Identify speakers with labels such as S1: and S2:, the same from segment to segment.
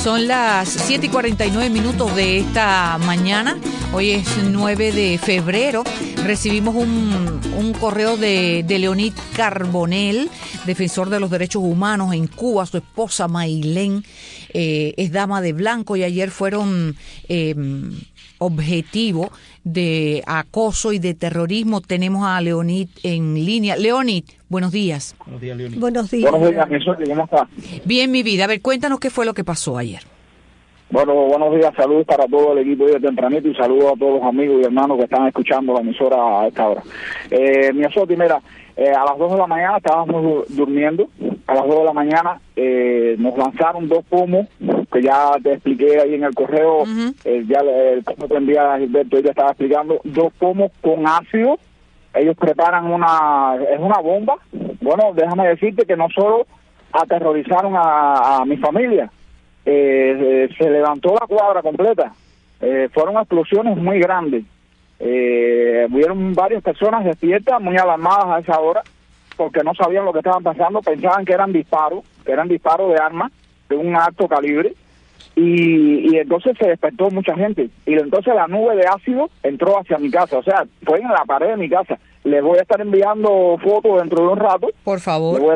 S1: Son las 7:49 de esta mañana. Hoy es 9 de febrero. Recibimos un correo de Leonid Carbonell, defensor de los derechos humanos en Cuba. Su esposa Maylén es dama de blanco y ayer fueron objetivo de acoso y de terrorismo. Tenemos a Leonid en línea. Leonid, buenos días.
S2: Buenos días, Leonid.
S3: Buenos días.
S4: Buenos días, mi socio, ¿cómo está?
S1: Bien, mi vida. A ver, cuéntanos qué fue lo que pasó ayer.
S4: Bueno, buenos días, saludos para todo el equipo de Tempranito y saludos a todos los amigos y hermanos que están escuchando la emisora a esta hora. Mi socio, mira, a las 2 de la mañana estábamos durmiendo. A las 2 de la mañana nos lanzaron 2 pomos, que ya te expliqué ahí en el correo. Ya el que te envía a Gilberto, ya estaba explicando, 2 pomos con ácido. Ellos preparan es una bomba. Bueno, déjame decirte que no solo aterrorizaron a mi familia, se levantó la cuadra completa. Fueron explosiones muy grandes. Hubieron varias personas despiertas, muy alarmadas a esa hora, porque no sabían lo que estaban pasando, pensaban que eran disparos de armas de un alto calibre, y entonces se despertó mucha gente, y entonces la nube de ácido entró hacia mi casa, o sea, fue en la pared de mi casa. Les voy a estar enviando fotos dentro de un rato.
S1: Por favor.
S4: Les voy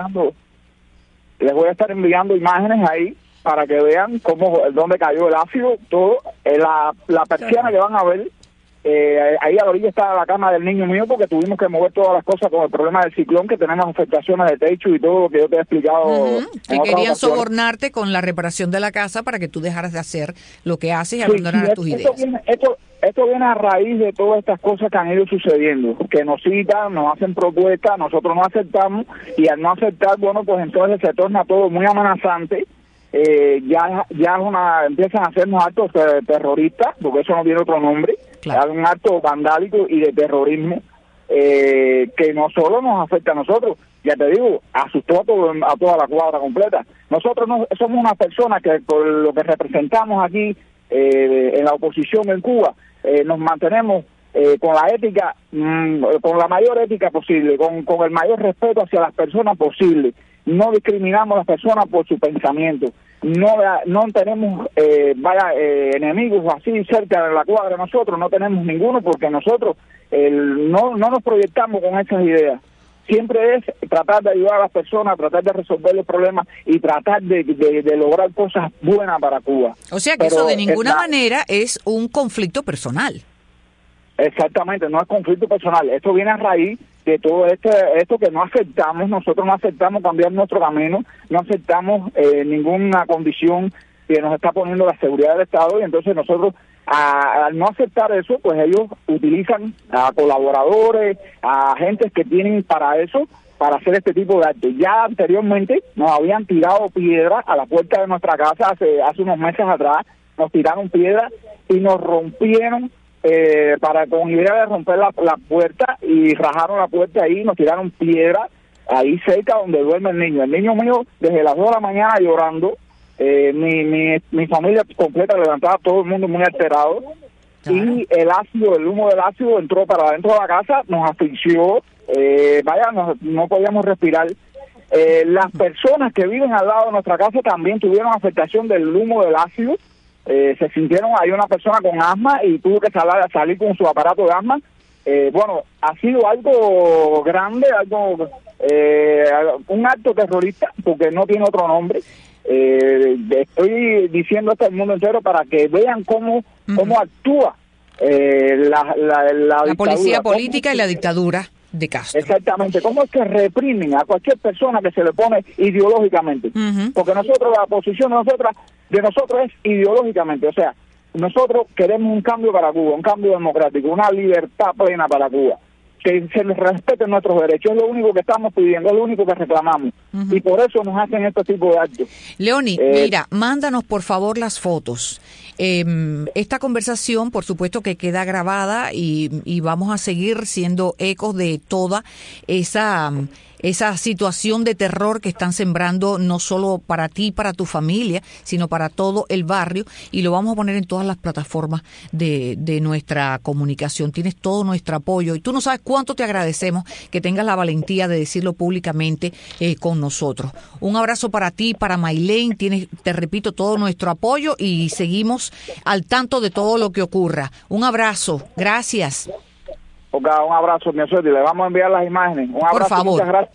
S4: a estar enviando imágenes ahí para que vean dónde cayó el ácido, todo. La persiana que van a ver, ahí a la orilla está la cama del niño mío, porque tuvimos que mover todas las cosas con el problema del ciclón, que tenemos afectaciones de techo y todo lo que yo te he explicado.
S1: Que querían sobornarte con la reparación de la casa para que tú dejaras de hacer lo que haces y abandonaras tus ideas.
S4: Esto viene a raíz de todas estas cosas que han ido sucediendo, que nos citan, nos hacen propuestas, nosotros no aceptamos, y al no aceptar, bueno, pues entonces se torna todo muy amenazante. Ya empiezan a hacernos actos terroristas, porque eso no tiene otro nombre. Claro. Hay un acto vandálico y de terrorismo que no solo nos afecta a nosotros, ya te digo, asustó a toda la cuadra completa. Nosotros no somos una persona que, por lo que representamos aquí en la oposición en Cuba, nos mantenemos con la ética, con la mayor ética posible, con el mayor respeto hacia las personas posible. No discriminamos a las personas por su pensamiento. No tenemos enemigos así cerca de la cuadra. Nosotros no tenemos ninguno, porque nosotros no nos proyectamos con esas ideas. Siempre es tratar de ayudar a las personas, tratar de resolver los problemas y tratar de lograr cosas buenas para Cuba.
S1: O sea que eso de ninguna manera es un conflicto personal.
S4: Exactamente, no es conflicto personal. Esto viene a raíz de todo esto que no aceptamos. Nosotros no aceptamos cambiar nuestro camino, no aceptamos ninguna condición que nos está poniendo la seguridad del Estado, y entonces nosotros, al no aceptar eso, pues ellos utilizan a colaboradores, a agentes que tienen para eso, para hacer este tipo de actos. Ya anteriormente nos habían tirado piedras a la puerta de nuestra casa hace unos meses atrás. Nos tiraron piedras y nos rompieron con idea de romper la puerta, y rajaron la puerta ahí, nos tiraron piedra ahí cerca donde duerme el niño. El niño mío desde las 2 de la mañana llorando, mi familia completa levantada, todo el mundo muy alterado, y el humo del ácido entró para adentro de la casa, nos asfixió, no podíamos respirar. Las personas que viven al lado de nuestra casa también tuvieron afectación del humo del ácido. Se sintieron, hay una persona con asma y tuvo que salir con su aparato de asma. Bueno, ha sido algo grande, un acto terrorista, porque no tiene otro nombre. Estoy diciendo esto al mundo entero para que vean cómo actúa la
S1: policía política y la dictadura de Castro.
S4: Exactamente, cómo es que reprimen a cualquier persona que se le pone ideológicamente, porque nosotros, la posición de nosotros es ideológicamente, o sea, nosotros queremos un cambio para Cuba, un cambio democrático, una libertad plena para Cuba, que se les respeten nuestros derechos, es lo único que estamos pidiendo, es lo único que reclamamos, y por eso nos hacen este tipo de actos.
S1: Leoni, mira, mándanos por favor las fotos. Esta conversación, por supuesto que queda grabada y vamos a seguir siendo ecos de toda esa esa situación de terror que están sembrando no solo para ti, para tu familia, sino para todo el barrio, y lo vamos a poner en todas las plataformas de nuestra comunicación. Tienes todo nuestro apoyo y tú no sabes cuánto te agradecemos que tengas la valentía de decirlo públicamente con nosotros. Un abrazo para ti, para Maylene, tienes, te repito, todo nuestro apoyo y seguimos al tanto de todo lo que ocurra. Un abrazo, gracias.
S4: Un abrazo, mi suerte, le vamos a enviar las imágenes. Un abrazo,
S1: por favor.
S4: Muchas gracias.